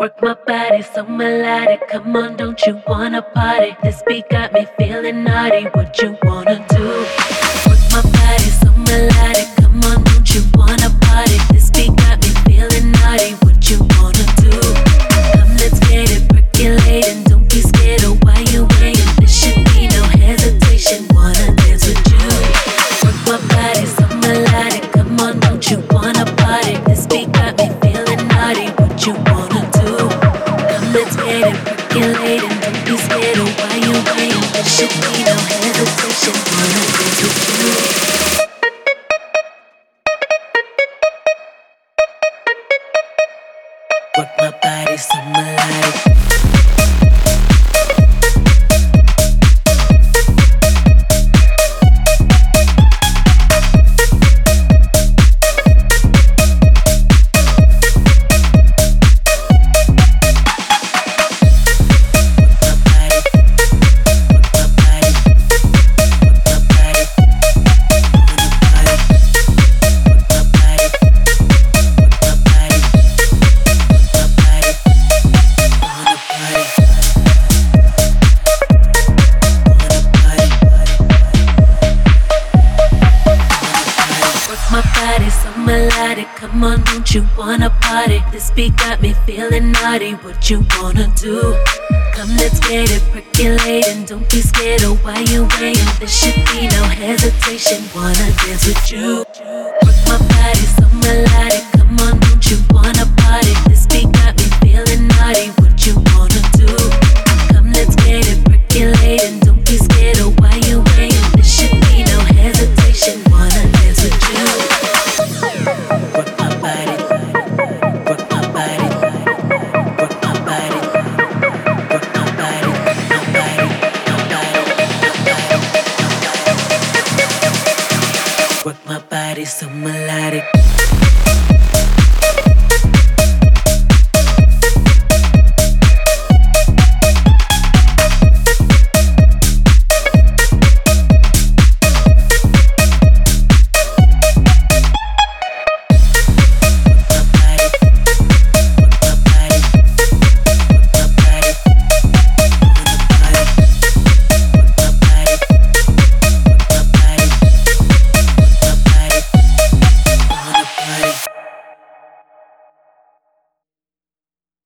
Work my body so melodic. Come on, don't you wanna party? This beat got me feeling naughty. What you wanna do? Work my body so melodic. Come on, don't you wanna party? This beat got me feeling naughty. What you wanna do? Come, let's get it percolating. Don't be scared of why you waiting. There should be no hesitation. Wanna dance with you? Work my body so melodic. Come on, don't you wanna party? This beat got me feeling naughty. What you wanna do? Come, let's get it percolating. Don't be scared of why you waiting. There should be no hesitation. Wanna dance with you? Work my body so melodic. My body so melodic, come on, don't you wanna party? This beat got me feeling naughty, what you wanna do? Come, let's get it percolating, don't be scared of why you waiting. There should be no hesitation, wanna dance with you. Work my body so melodic, come on, don't you wanna party? This beat got me feeling naughty, what you wanna do? Come, let's get it percolating, don't be scared of why you waiting. There should be no hesitation, wanna dance with you. Work my body, work my body, work my body, work my body, my body, my body, my body. Work my body so melodic.